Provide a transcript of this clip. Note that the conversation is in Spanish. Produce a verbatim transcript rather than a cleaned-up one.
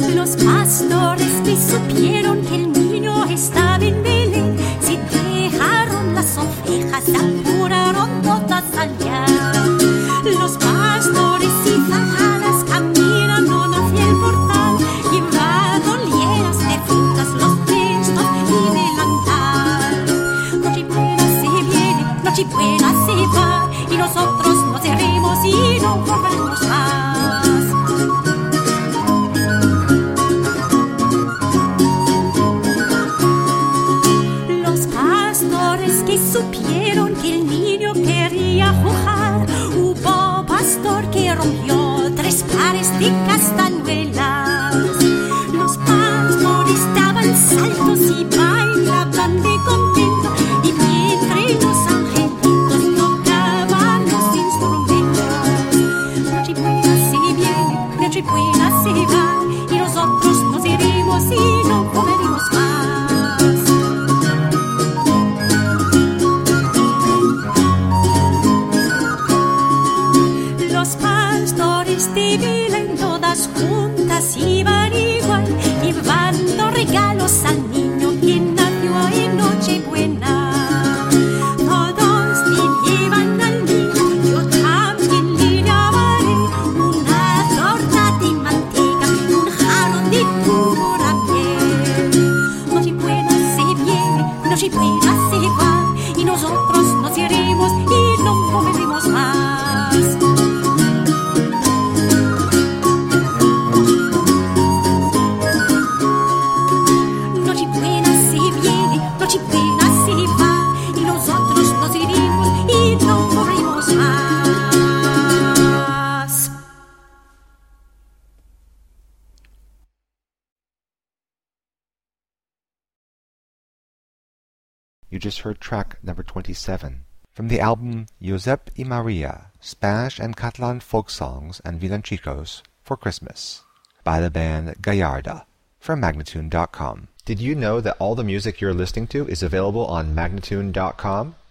Los pastores que supieron que el niño estaba en Belén, se dejaron las ovejas, se apuraron todas allá. Los pastores y zahadas caminaron hacia el portal, llevando llenas de frutas los cestos y delantal. Nochebuena se viene, Nochebuena se va, y nosotros nos iremos y no volveremos más. Los pastores que supieron que el niño quería jugar, hubo pastor que rompió tres pares de castañuelas. Los pastores daban saltos y bailaban de contento, y mientras los angelitos tocaban los instrumentos. Nochebuena se viene, Nochebuena se va, y nosotros nos iremos y no volveremos más. Los pastores de Belén todas juntas iban igual, llevando regalos al niño que nació en Nochebuena. Todos le llevan al niño, yo también le llevaré una torta de manteca y un jarrón de pura miel. Nochebuena se viene, Nochebuena se va, y nosotros nos iremos y no volveremos más. Nochebuena se viene, Nochebuena se va, y nosotros nos iremos y no volveremos más. You just heard track number twenty-seven from the album Josep y Maria, Spanish and Catalan Folk Songs and Villancicos for Christmas by the band Gallarda from Magnatune dot com. Did you know that all the music you're listening to is available on Magnatune dot com?